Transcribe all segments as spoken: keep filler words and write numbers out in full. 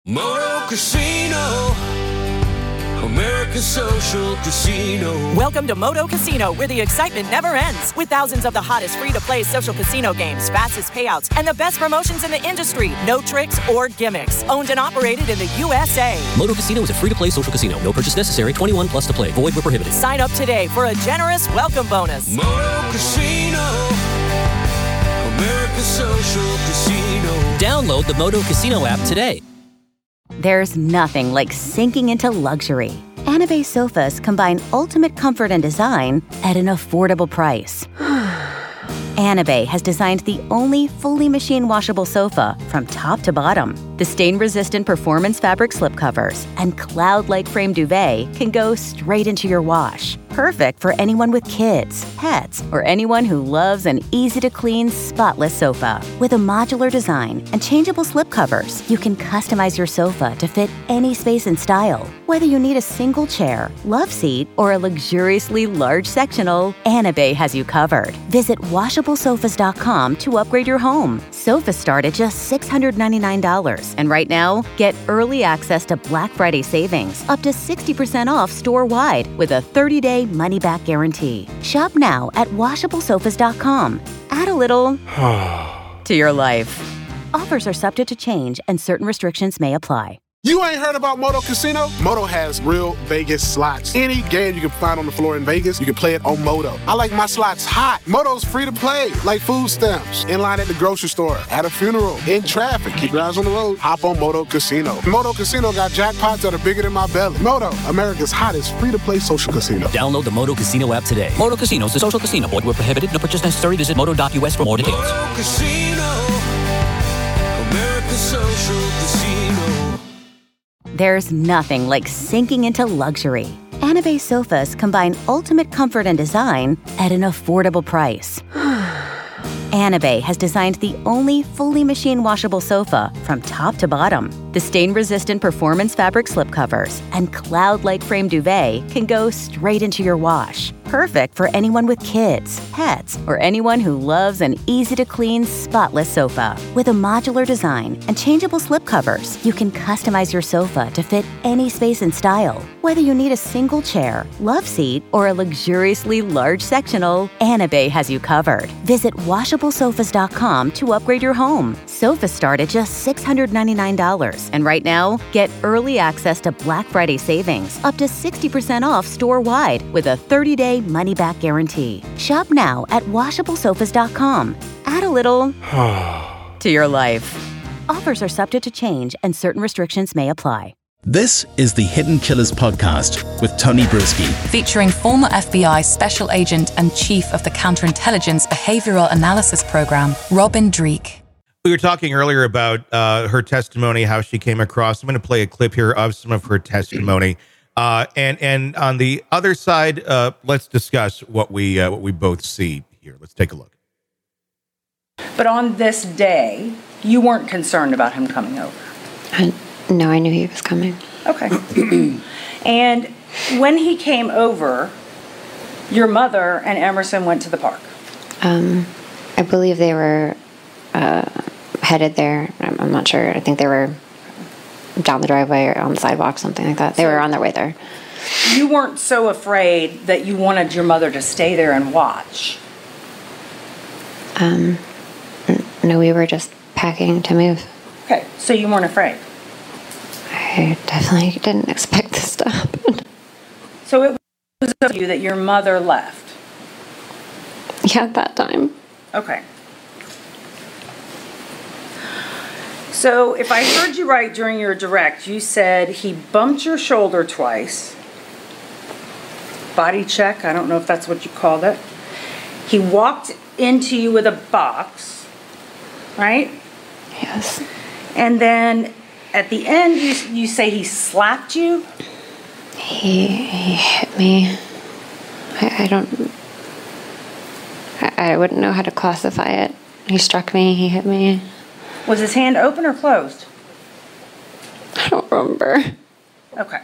Moto Casino, America's social casino. Welcome to Moto Casino, where the excitement never ends. With thousands of the hottest free-to-play social casino games, fastest payouts, and the best promotions in the industry. No tricks or gimmicks. Owned and operated in the U S A. Moto Casino is a free-to-play social casino. No purchase necessary. twenty-one plus to play. Void where prohibited. Sign up today for a generous welcome bonus. Moto Casino, America's social casino. Download the Moto Casino app today. There's nothing like sinking into luxury. Anabay sofas combine ultimate comfort and design at an affordable price. Anabay has designed the only fully machine washable sofa from top to bottom. The stain-resistant performance fabric slipcovers and cloud-like frame duvet can go straight into your wash. Perfect for anyone with kids, pets, or anyone who loves an easy-to-clean, spotless sofa. With a modular design and changeable slipcovers, you can customize your sofa to fit any space and style. Whether you need a single chair, love seat, or a luxuriously large sectional, Anabay has you covered. Visit washable sofas dot com to upgrade your home. Sofas start at just six hundred ninety-nine dollars. And right now, get early access to Black Friday savings, up to sixty percent off store-wide with a thirty-day money-back guarantee. Shop now at washable sofas dot com. Add a little to your life. Offers are subject to change and certain restrictions may apply. You ain't heard about Moto Casino? Moto has real Vegas slots. Any game you can find on the floor in Vegas, you can play it on Moto. I like my slots hot. Moto's free to play, like food stamps. In line at the grocery store, at a funeral, in traffic. Keep your eyes on the road. Hop on Moto Casino. Moto Casino got jackpots that are bigger than my belly. Moto, America's hottest free-to-play social casino. Download the Moto Casino app today. Moto Casino is a social casino. Void where prohibited. No purchase necessary. Visit moto dot U S for more details. Moto Casino, America's social casino. There's nothing like sinking into luxury. Anabay sofas combine ultimate comfort and design at an affordable price. Anabay has designed the only fully machine washable sofa from top to bottom. The stain-resistant performance fabric slipcovers and cloud-like frame duvet can go straight into your wash. Perfect for anyone with kids, pets, or anyone who loves an easy-to-clean, spotless sofa. With a modular design and changeable slipcovers, you can customize your sofa to fit any space and style. Whether you need a single chair, love seat, or a luxuriously large sectional, Anabay has you covered. Visit washable sofas dot com to upgrade your home. Sofas start at just six hundred ninety-nine dollars. And right now, get early access to Black Friday savings, up to sixty percent off store-wide with a thirty-day money-back guarantee. Shop now at washable sofas dot com. Add a little to your life. Offers are subject to change and certain restrictions may apply. This is the Hidden Killers podcast with Tony Brueski. Featuring former F B I Special Agent and Chief of the Counterintelligence Behavioral Analysis Program, Robin Dreeke. We were talking earlier about uh, her testimony, how she came across. I'm going to play a clip here of some of her testimony. Uh, and and on the other side, uh, let's discuss what we uh, what we both see here. Let's take a look. But on this day, you weren't concerned about him coming over? I, no, I knew he was coming. Okay. And when he came over, your mother and Emerson went to the park? Um, I believe they were uh, headed there. I'm, I'm not sure. I think they were down the driveway or on the sidewalk, something like that. They so were on their way there. You weren't so afraid that you wanted your mother to stay there and watch? Um, no, we were just packing to move. Okay, so you weren't afraid? I definitely didn't expect this to happen. So it was up to you that your mother left? Yeah, at that time. Okay. So if I heard you right during your direct, you said he bumped your shoulder twice. Body check, I don't know if that's what you called it. He walked into you with a box, right? Yes. And then at the end, you, you say he slapped you? He, he hit me. I, I don't... I, I wouldn't know how to classify it. He struck me, he hit me. Was his hand open or closed? I don't remember. Okay.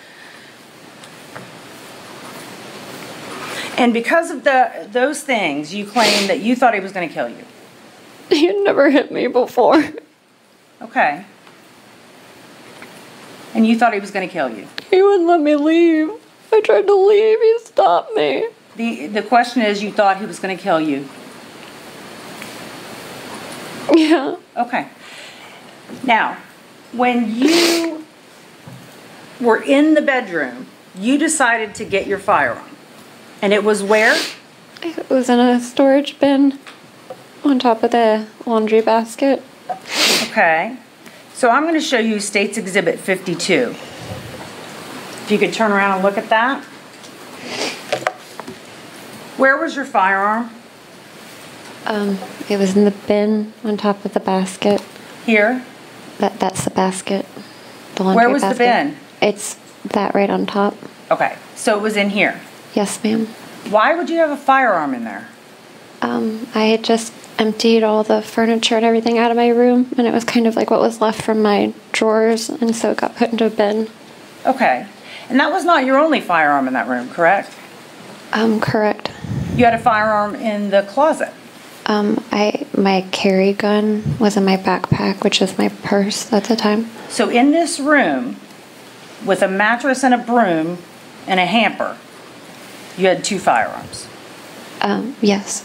And because of the those things, you claim that you thought he was going to kill you. He had never hit me before. Okay. And you thought he was going to kill you? He wouldn't let me leave. I tried to leave. He stopped me. The, the question is, you thought he was going to kill you? Yeah. Okay. Now, when you were in the bedroom, you decided to get your firearm. And it was where? It was in a storage bin on top of the laundry basket. Okay. So I'm going to show you State's Exhibit fifty-two. If you could turn around and look at that. Where was your firearm? Um, it was in the bin on top of the basket. Here? That that's the basket. The laundry Where was basket. the bin? It's that right on top. Okay. So it was in here. Yes, ma'am. Why would you have a firearm in there? Um, I had just emptied all the furniture and everything out of my room, and it was kind of like what was left from my drawers, and so it got put into a bin. Okay. And that was not your only firearm in that room, correct? Um, correct. You had a firearm in the closet. Um, I my carry gun was in my backpack, which is my purse at the time. So in this room, with a mattress and a broom and a hamper, you had two firearms. Um, yes.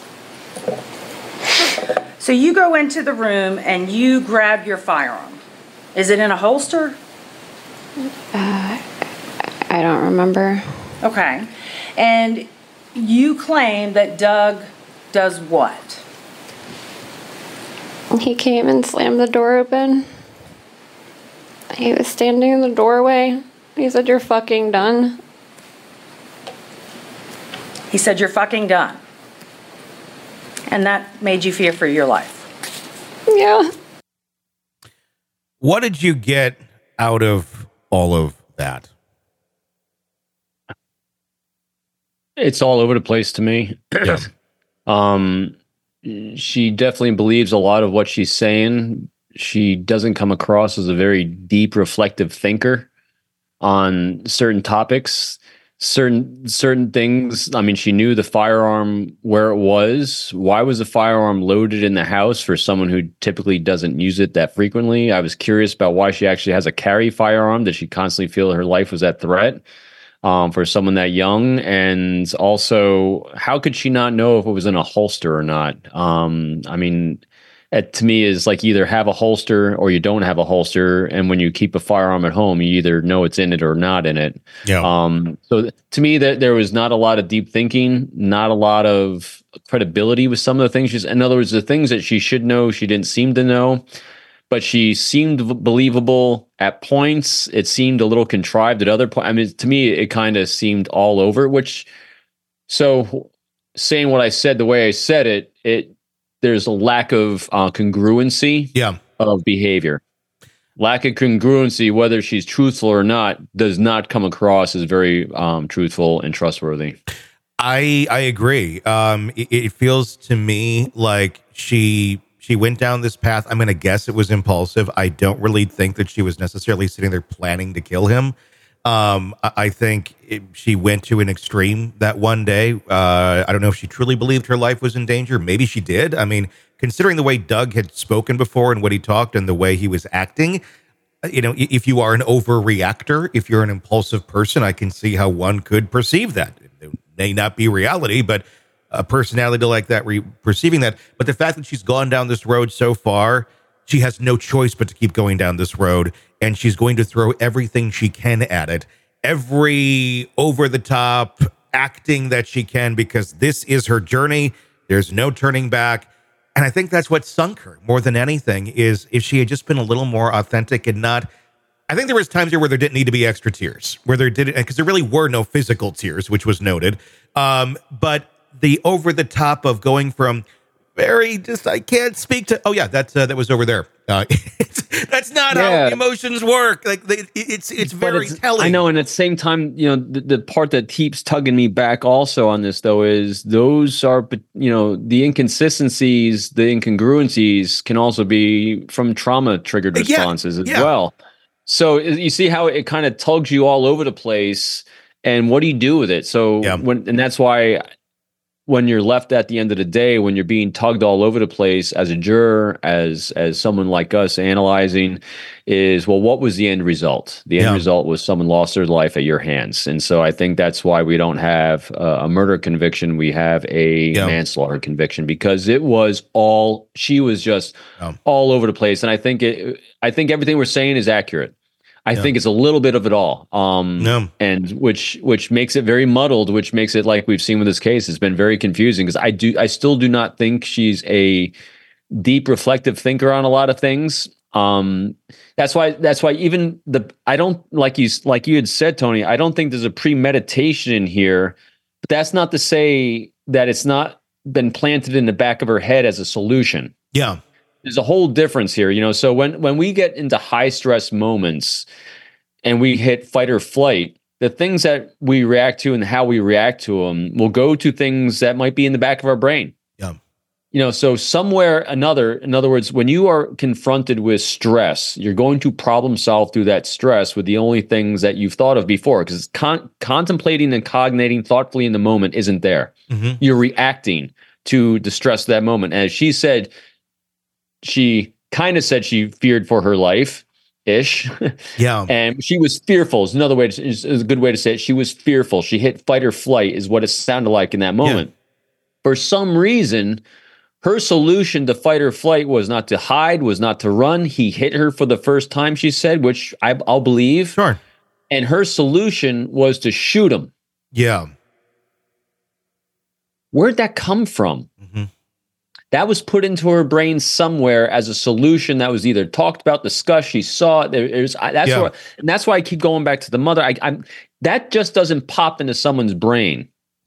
So you go into the room and you grab your firearm. Is it in a holster? Uh, I don't remember. Okay. And you claim that Doug does what? He came and slammed the door open. He was standing in the doorway. He said, "You're fucking done." He said, "You're fucking done." And that made you fear for your life. Yeah. What did you get out of all of that? It's all over the place to me. Yeah. um, she definitely believes a lot of what she's saying. She doesn't come across as a very deep, reflective thinker on certain topics, certain certain things. I mean, she knew the firearm where it was. Why was the firearm loaded in the house for someone who typically doesn't use it that frequently? I was curious about why she actually has a carry firearm. Did she constantly feel her life was at threat? Um, for someone that young, and also how could she not know if it was in a holster or not? Um, I mean, it, to me is like either have a holster or you don't have a holster, and when you keep a firearm at home, you either know it's in it or not in it. Yeah. Um, so th- to me, that there was not a lot of deep thinking, not a lot of credibility with some of the things she's. In other words, the things that she should know, she didn't seem to know. But she seemed v- believable at points. It seemed a little contrived at other points. I mean, to me, it kind of seemed all over, which, so saying what I said the way I said it, it there's a lack of uh, congruency yeah. of behavior. Lack of congruency, whether she's truthful or not, does not come across as very um, truthful and trustworthy. I I agree. Um, it, it feels to me like she... She went down this path. I'm going to guess it was impulsive. I don't really think that she was necessarily sitting there planning to kill him. Um, I, I think it, she went to an extreme that one day. Uh, I don't know if she truly believed her life was in danger. Maybe she did. I mean, considering the way Doug had spoken before and what he talked and the way he was acting, you know, if you are an overreactor, if you're an impulsive person, I can see how one could perceive that. It may not be reality, but a personality like that, re- perceiving that. But the fact that she's gone down this road so far, she has no choice but to keep going down this road, and she's going to throw everything she can at it, every over-the-top acting that she can, because this is her journey. There's no turning back. And I think that's what sunk her more than anything, is if she had just been a little more authentic and not... I think there was times here where there didn't need to be extra tears, where there didn't, because there really were no physical tears, which was noted. Um, but the over the top of going from very just, I can't speak to, oh yeah, that's, uh, that was over there. Uh, that's not Yeah. how emotions work. Like they, it's, it's But very it's- telling. I know, and at the same time, you know, the, the part that keeps tugging me back also on this, though, is those are, you know, the inconsistencies, the incongruencies can also be from trauma-triggered Yeah, responses as yeah. well. So you see how it kind of tugs you all over the place, and what do you do with it? So Yeah. when, and that's why when you're left at the end of the day, when you're being tugged all over the place as a juror, as as someone like us analyzing, is, well, what was the end result? The end Yeah. result was someone lost their life at your hands. And so I think that's why we don't have uh, a murder conviction. We have a Yeah. manslaughter conviction, because it was all, she was just Yeah. all over the place. And I think it, I think everything we're saying is accurate. I Yeah. think it's a little bit of it all, um, No. and which which makes it very muddled. Which makes it, like we've seen with this case, it's been very confusing, because I do I still do not think she's a deep reflective thinker on a lot of things. Um, that's why that's why even the I don't like you like you had said, Tony. I don't think there's a premeditation in here, but that's not to say that it's not been planted in the back of her head as a solution. Yeah. There's a whole difference here, you know. So when when we get into high stress moments and we hit fight or flight, the things that we react to and how we react to them will go to things that might be in the back of our brain. Yeah. You know, so somewhere another, in other words, when you are confronted with stress, you're going to problem solve through that stress with the only things that you've thought of before, because con- contemplating and cognating thoughtfully in the moment isn't there. Mhm. You're reacting to the stress of that moment. As she said, she kind of said she feared for her life ish. Yeah. And she was fearful is another way to, is, is a good way to say it. She was fearful. She hit fight or flight is what it sounded like in that moment. Yeah. For some reason, her solution to fight or flight was not to hide, was not to run. He hit her for the first time, she said, which I, I'll believe. Sure. And her solution was to shoot him. Yeah. Where'd that come from? Mm-hmm. That was put into her brain somewhere as a solution that was either talked about, discussed. She saw it. There, there's, I, that's Yeah. why, and that's why I keep going back to the mother. I, I'm that just doesn't pop into someone's brain.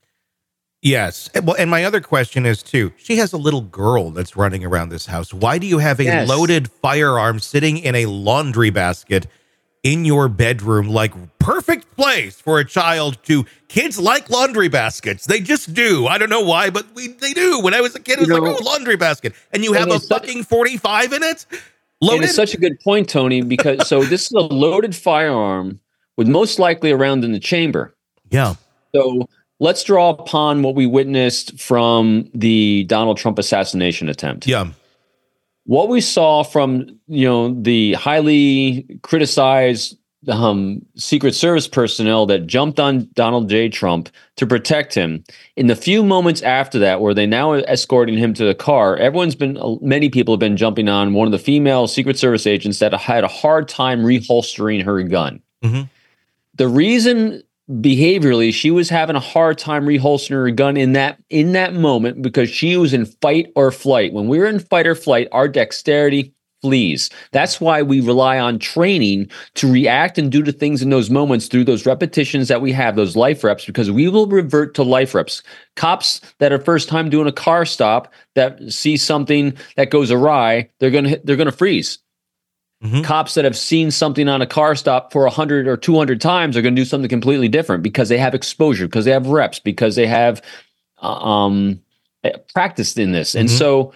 Yes. And- Well, and my other question is too, she has a little girl that's running around this house. Why do you have a Yes. loaded firearm sitting in a laundry basket in your bedroom? Like, perfect place for a child to, kids like laundry baskets. They just do. I don't know why, but we they do. When I was a kid, it was You like, know, oh, laundry basket. And you and have a it's such- fucking forty-five in it? And Loaded? it's such a good point, Tony, because so this is a loaded firearm with most likely a round in the chamber. Yeah. So let's draw upon what we witnessed from the Donald Trump assassination attempt. Yeah. What we saw from, you know, the highly criticized um, Secret Service personnel that jumped on Donald J. Trump to protect him. In the few moments after that, where they now are escorting him to the car, everyone's been, many people have been jumping on one of the female Secret Service agents that had a hard time reholstering her gun. Mm-hmm. The reason behaviorally she was having a hard time reholstering her gun in that in that moment because she was in fight or flight. When we're in fight or flight, our dexterity flees. That's why we rely on training to react and do the things in those moments through those repetitions that we have, those life reps, because we will revert to life reps. Cops that are first time doing a car stop that see something that goes awry, they're gonna they're gonna freeze. Mm-hmm. Cops that have seen something on a car stop for one hundred or two hundred times are going to do something completely different because they have exposure, because they have reps, because they have uh, um, practiced in this. And Mm-hmm. so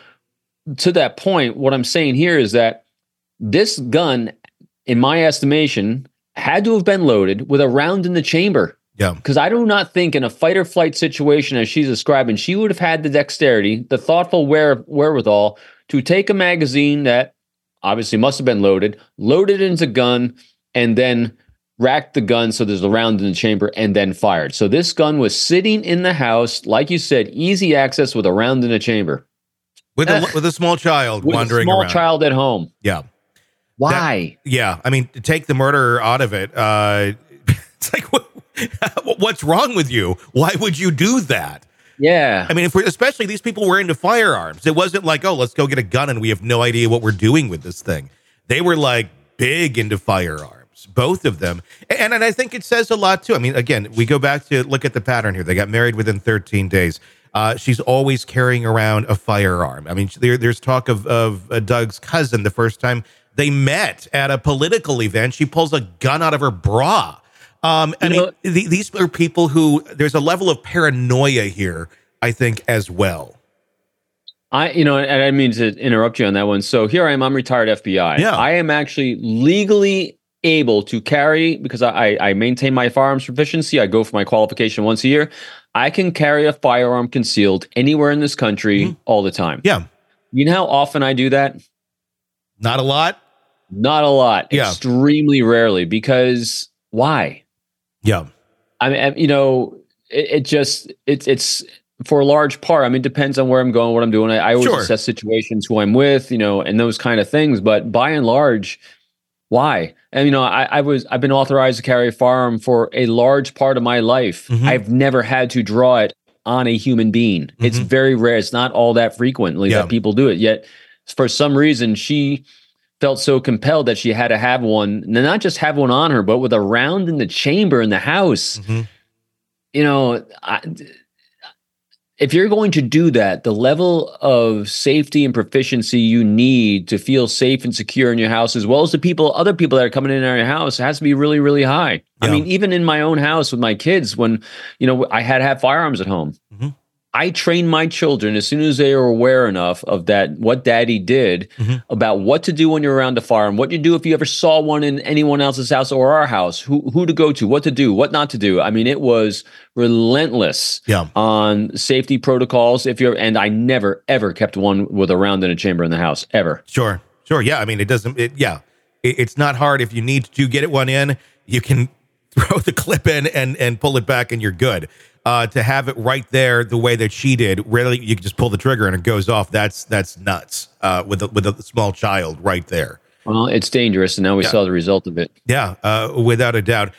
to that point, what I'm saying here is that this gun, in my estimation, had to have been loaded with a round in the chamber. Yeah. Because I do not think in a fight or flight situation, as she's describing, she would have had the dexterity, the thoughtful where, wherewithal to take a magazine that obviously must have been loaded, load it into gun, and then racked the gun so there's a round in the chamber, and then fired. So this gun was sitting in the house, like you said, easy access with a round in the chamber. With a, with a small child With wandering a small around. child at home. Yeah. Why? That- yeah. I mean, to take the murderer out of it, uh, it's like, what, what's wrong with you? Why would you do that? Yeah. I mean, if we're, especially these people were into firearms. It wasn't like, oh, let's go get a gun and we have no idea what we're doing with this thing. They were like big into firearms, both of them. And, and I think it says a lot too. I mean, again, we go back to look at the pattern here. They got married within thirteen days. Uh, she's always carrying around a firearm. I mean, there, there's talk of, of uh, Doug's cousin the first time they met at a political event. She pulls a gun out of her bra. Um, I You mean, know- the, these are people who, there's a level of paranoia here, I think, as well. I, you know, and I didn't mean to interrupt you on that one. So here I am, I'm retired F B I. Yeah. I am actually legally able to carry, because I, I maintain my firearms proficiency. I go for my qualification once a year. I can carry a firearm concealed anywhere in this country Mm-hmm. all the time. Yeah. You know how often I do that? Not a lot. Not a lot. Yeah. Extremely rarely. Because why? Yeah. I mean, I- you know, it, it just, it's, it's for a large part. I mean, it depends on where I'm going, what I'm doing. I, I always Sure. assess situations, who I'm with, you know, and those kind of things. But by and large, why? And, you know, I, I was, I've been authorized to carry a firearm for a large part of my life. Mhm. I've never had to draw it on a human being. It's Mhm. very rare. It's not all that frequently Yeah. that people do it. Yet, for some reason, she felt so compelled that she had to have one, and not just have one on her, but with a round in the chamber in the house. Mhm. You know, I, if you're going to do that, the level of safety and proficiency you need to feel safe and secure in your house, as well as the people, other people that are coming in and out of your house, has to be really, really high. I Yeah. mean, even in my own house with my kids, when, you know, I had to have firearms at home. Mhm. I trained my children as soon as they were aware enough of that, what daddy did, Mhm. about what to do when you're around a firearm, what you do if you ever saw one in anyone else's house or our house, who who to go to, what to do, what not to do. I mean, it was relentless Yeah. on safety protocols. If you're, and I never ever kept one with a round in a chamber in the house, ever. Sure. Sure. Yeah. I mean, it doesn't, it, yeah. It, it's not hard. If you need to get it one in, you can throw the clip in and, and pull it back and you're good. Uh, to have it right there the way that she did, really, you can just pull the trigger and it goes off. That's that's nuts. Uh, with a, with a small child right there. Well, it's dangerous, and now we Yeah. saw the result of it. Yeah, uh, without a doubt.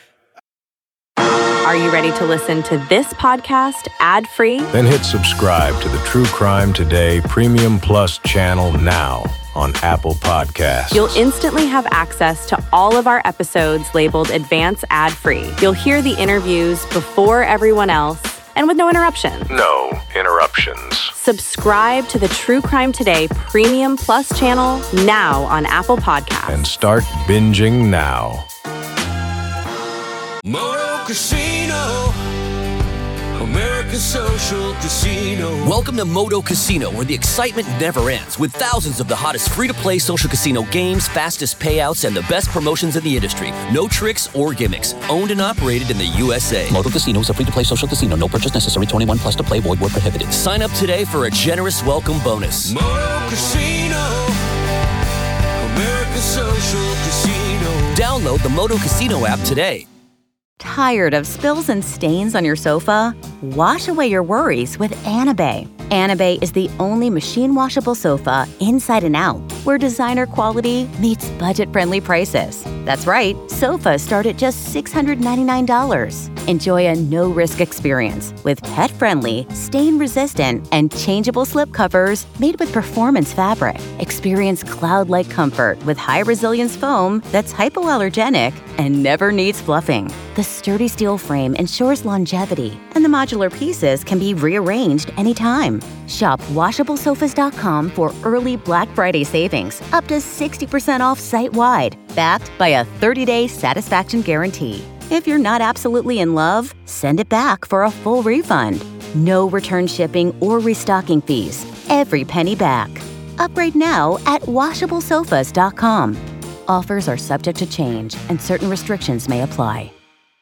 Are you ready to listen to this podcast ad-free? Then hit subscribe to the True Crime Today Premium Plus channel now on Apple Podcasts. You'll instantly have access to all of our episodes labeled Advance Ad-Free. You'll hear the interviews before everyone else and with no interruptions. No interruptions. Subscribe to the True Crime Today Premium Plus channel now on Apple Podcasts. And start binging now. Moto Casino, American Social Casino. Welcome to Moto Casino, where the excitement never ends, with thousands of the hottest free-to-play social casino games, fastest payouts, and the best promotions in the industry. No tricks or gimmicks. Owned and operated in the U S A. Moto Casino is a free-to-play social casino. No purchase necessary. twenty-one plus to play. Void where prohibited. Sign up today for a generous welcome bonus. Moto Casino, American Social Casino. Download the Moto Casino app today. Tired of spills and stains on your sofa? Wash away your worries with Anabay. Anabay is the only machine washable sofa inside and out, where designer quality meets budget-friendly prices. That's right, sofas start at just six hundred ninety-nine dollars. Enjoy a no-risk experience with pet-friendly, stain-resistant, and changeable slip covers made with performance fabric. Experience cloud-like comfort with high-resilience foam that's hypoallergenic and never needs fluffing. The sturdy steel frame ensures longevity, and the modular pieces can be rearranged anytime. Shop washabile sofas dot com for early Black Friday savings, up to sixty percent off site-wide, backed by a thirty-day satisfaction guarantee. If you're not absolutely in love, send it back for a full refund. No return shipping or restocking fees. Every penny back. Upgrade now at washabile sofas dot com. Offers are subject to change, and certain restrictions may apply.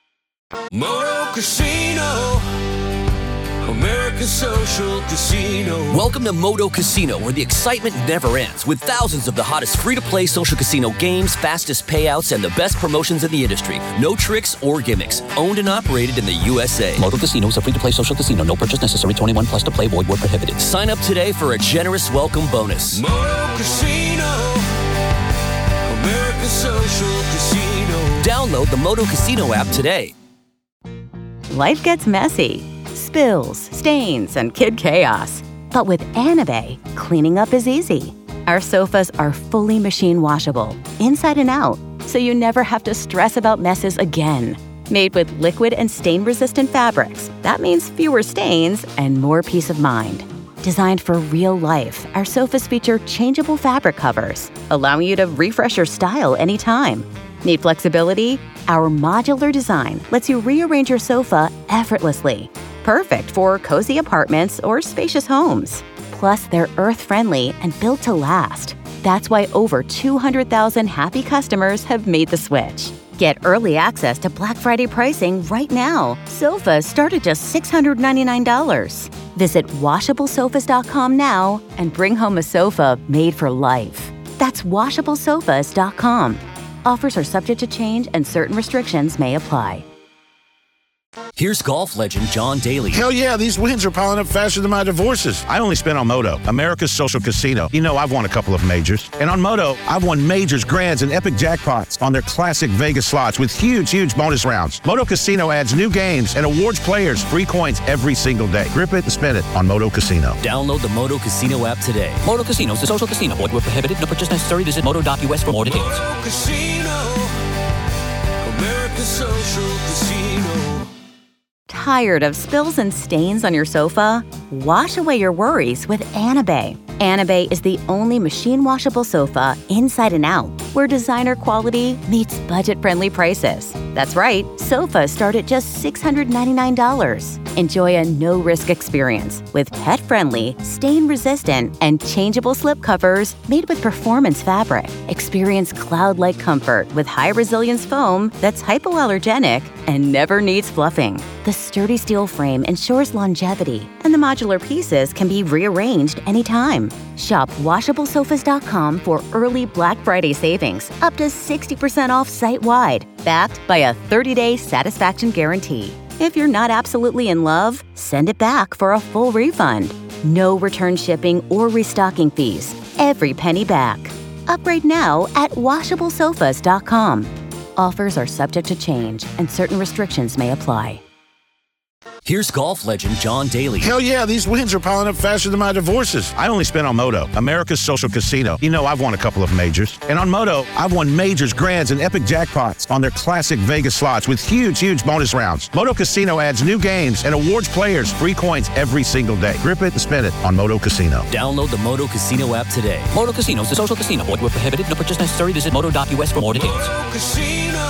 Moto Casino, American Social Casino. Welcome to Moto Casino, where the excitement never ends, with thousands of the hottest free-to-play social casino games, fastest payouts, and the best promotions in the industry. No tricks or gimmicks. Owned and operated in the U S A. Moto Casino is a free-to-play social casino. No purchase necessary. twenty-one plus to play. Void where prohibited. Sign up today for a generous welcome bonus. Moto Casino, American Social Casino. Download the Moto Casino app today. Life gets messy. Spills, stains, and kid chaos. But with Anabay, cleaning up is easy. Our sofas are fully machine washable, inside and out, so you never have to stress about messes again. Made with liquid and stain-resistant fabrics, that means fewer stains and more peace of mind. Designed for real life, our sofas feature changeable fabric covers, allowing you to refresh your style anytime. Need flexibility? Our modular design lets you rearrange your sofa effortlessly. Perfect for cozy apartments or spacious homes. Plus, they're earth-friendly and built to last. That's why over two hundred thousand happy customers have made the switch. Get early access to Black Friday pricing right now. Sofas start at just six hundred ninety-nine dollars. Visit washable sofas dot com now and bring home a sofa made for life. That's washable sofas dot com. Offers are subject to change and certain restrictions may apply. Here's golf legend John Daly. Hell yeah, these wins are piling up faster than my divorces. I only spent on Moto, America's social casino. You know, I've won a couple of majors. And on Moto, I've won majors, grands, and epic jackpots on their classic Vegas slots with huge, huge bonus rounds. Moto Casino adds new games and awards players free coins every single day. Grip it and spin it on Moto Casino. Download the Moto Casino app today. Moto Casino is a social casino. Void where prohibited. No purchase necessary. Visit moto dot u s for more details. Moto Casino, America's social casino. Tired of spills and stains on your sofa? Wash away your worries with Anabei. Anabei is the only machine washable sofa inside and out, where designer quality meets budget-friendly prices. That's right, sofas start at just six hundred ninety-nine dollars. Enjoy a no-risk experience with pet-friendly, stain-resistant, and changeable slip covers made with performance fabric. Experience cloud-like comfort with high-resilience foam that's hypoallergenic and never needs fluffing. The sturdy steel frame ensures longevity, and the modular pieces can be rearranged anytime. Shop washable sofas dot com for early Black Friday savings, up to sixty percent off site-wide, backed by a thirty-day satisfaction guarantee. If you're not absolutely in love, send it back for a full refund. No return shipping or restocking fees. Every penny back. Upgrade now at washable sofas dot com. Offers are subject to change and certain restrictions may apply. Here's golf legend John Daly. Hell yeah, these wins are piling up faster than my divorces. I only spent on Moto, America's social casino. You know, I've won a couple of majors. And on Moto, I've won majors, grands, and epic jackpots on their classic Vegas slots with huge, huge bonus rounds. Moto Casino adds new games and awards players free coins every single day. Grip it and spin it on Moto Casino. Download the Moto Casino app today. Moto Casino is a social casino. Void where prohibited. No purchase necessary. Visit moto dot u s for more details. Moto Casino,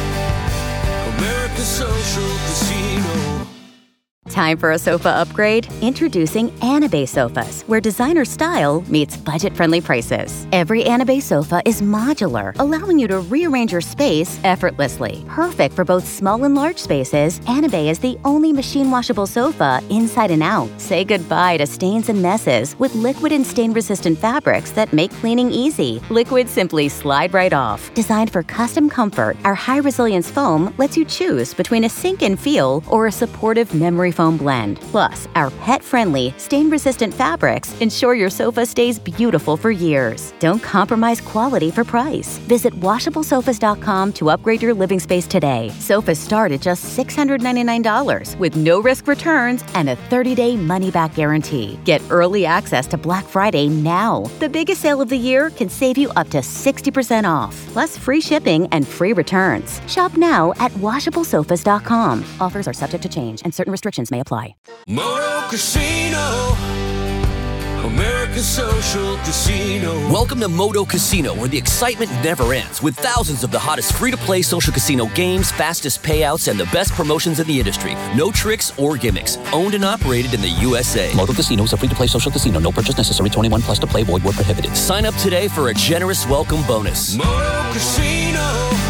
America's social casino. Time for a sofa upgrade? Introducing Anabei sofas, where designer style meets budget-friendly prices. Every Anabei sofa is modular, allowing you to rearrange your space effortlessly. Perfect for both small and large spaces, Anabei is the only machine-washable sofa inside and out. Say goodbye to stains and messes with liquid and stain-resistant fabrics that make cleaning easy. Liquids simply slide right off. Designed for custom comfort, our high-resilience foam lets you choose between a sink-in feel or a supportive memory foam blend. Plus, our pet-friendly, stain-resistant fabrics ensure your sofa stays beautiful for years. Don't compromise quality for price. Visit washable sofas dot com to upgrade your living space today. Sofas start at just six hundred ninety-nine dollars with no-risk returns and a thirty-day money-back guarantee. Get early access to Black Friday now. The biggest sale of the year can save you up to sixty percent off, plus free shipping and free returns. Shop now at washable sofas dot com. Offers are subject to change and certain restrictions may apply. Moto Casino, America's social casino. Welcome to Moto Casino, where the excitement never ends, with thousands of the hottest free-to-play social casino games, fastest payouts, and the best promotions in the industry. No tricks or gimmicks. Owned and operated in the U S A. Moto Casino is a free-to-play social casino. No purchase necessary. twenty-one plus to play. Void where prohibited. Sign up today for a generous welcome bonus. Moto Casino,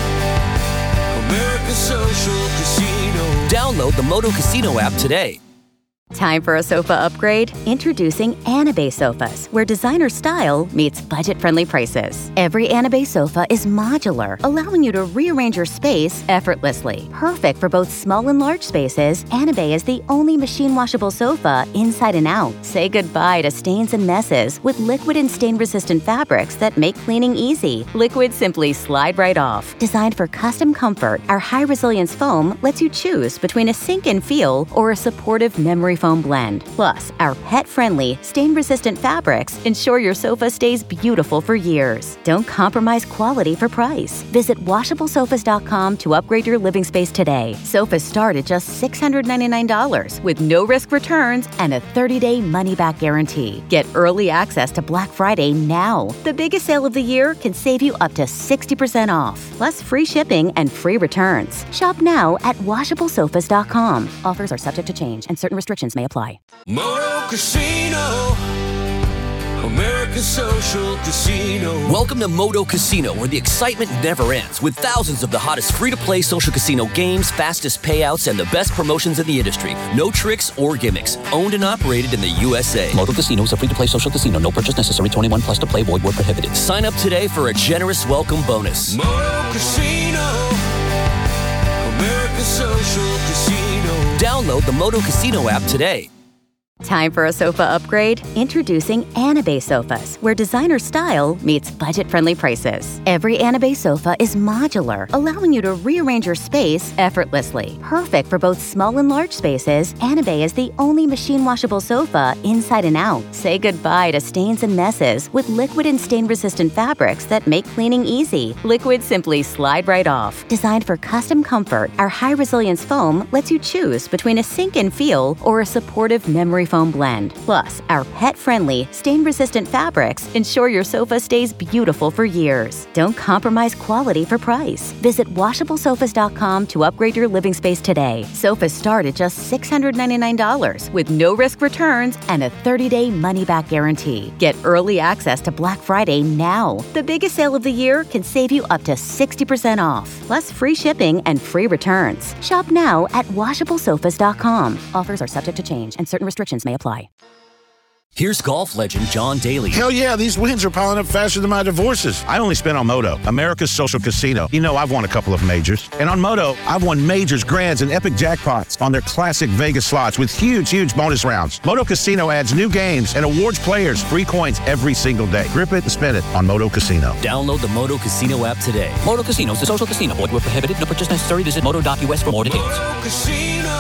America's social casino. Download the Moto Casino app today. Time for a sofa upgrade? Introducing Anabei sofas, where designer style meets budget-friendly prices. Every Anabei sofa is modular, allowing you to rearrange your space effortlessly. Perfect for both small and large spaces, Anabei is the only machine-washable sofa inside and out. Say goodbye to stains and messes with liquid and stain-resistant fabrics that make cleaning easy. Liquids simply slide right off. Designed for custom comfort, our high-resilience foam lets you choose between a sink-in feel or a supportive memory foam blend. Plus, our pet-friendly, stain-resistant fabrics ensure your sofa stays beautiful for years. Don't compromise quality for price. Visit washable sofas dot com to upgrade your living space today. Sofas start at just six hundred ninety-nine dollars with no-risk returns and a thirty-day money-back guarantee. Get early access to Black Friday now. The biggest sale of the year can save you up to sixty percent off, plus free shipping and free returns. Shop now at washable sofas dot com. Offers are subject to change and certain restrictions may apply. Moto Casino, American Social Casino. Welcome to Moto Casino, where the excitement never ends, with thousands of the hottest free-to-play social casino games, fastest payouts, and the best promotions in the industry. No tricks or gimmicks. Owned and operated in the U S A. Moto Casino is a free-to-play social casino. No purchase necessary. twenty-one plus to play. Void where prohibited. Sign up today for a generous welcome bonus. Moto Casino. American Social Casino. Download the Moto Casino app today. Time for a sofa upgrade? Introducing Anabay Sofas, where designer style meets budget-friendly prices. Every Anabay sofa is modular, allowing you to rearrange your space effortlessly. Perfect for both small and large spaces, Anabay is the only machine-washable sofa inside and out. Say goodbye to stains and messes with liquid and stain-resistant fabrics that make cleaning easy. Liquids simply slide right off. Designed for custom comfort, our high-resilience foam lets you choose between a sink-in feel or a supportive memory foam blend. Plus, our pet-friendly, stain-resistant fabrics ensure your sofa stays beautiful for years. Don't compromise quality for price. Visit washable sofas dot com to upgrade your living space today. Sofas start at just six hundred ninety-nine dollars with no-risk returns and a thirty-day money-back guarantee. Get early access to Black Friday now. The biggest sale of the year can save you up to sixty percent off, plus free shipping and free returns. Shop now at washable sofas dot com. Offers are subject to change and certain restrictions may apply. Here's golf legend John Daly. Hell yeah, these wins are piling up faster than my divorces. I only spent on Moto, America's Social Casino. You know I've won a couple of majors. And on Moto, I've won majors, grands, and epic jackpots on their classic Vegas slots with huge, huge bonus rounds. Moto Casino adds new games and awards players free coins every single day. Grip it and spin it on Moto Casino. Download the Moto Casino app today. Moto Casino is a social casino. Void where prohibited. No purchase necessary. Visit moto dot U S for more details. Moto Casino.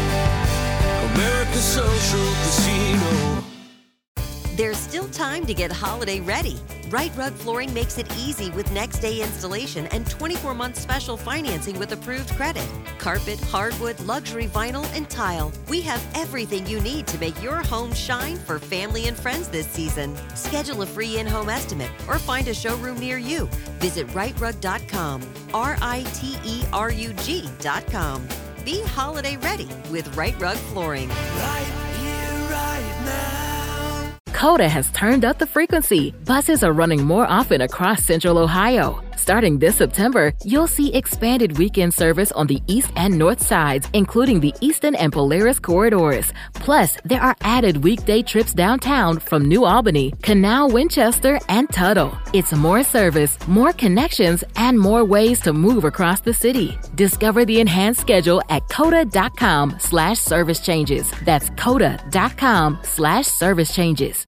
American Social Casino. There's still time to get holiday ready. Right Rug Flooring makes it easy with next day installation and twenty-four month special financing with approved credit. Carpet, hardwood, luxury vinyl, and tile. We have everything you need to make your home shine for family and friends this season. Schedule a free in-home estimate or find a showroom near you. Visit right rug dot com. R I T E R U G dot com. Be holiday ready with Right Rug Flooring. Right here, right now. Coda has turned up the frequency. Buses are running more often across Central Ohio. Starting this September, you'll see expanded weekend service on the east and north sides, including the Eastern and Polaris corridors. Plus, there are added weekday trips downtown from New Albany, Canal, Winchester, and Tuttle. It's more service, more connections, and more ways to move across the city. Discover the enhanced schedule at coda dot com slash service changes. That's coda dot com slash service changes.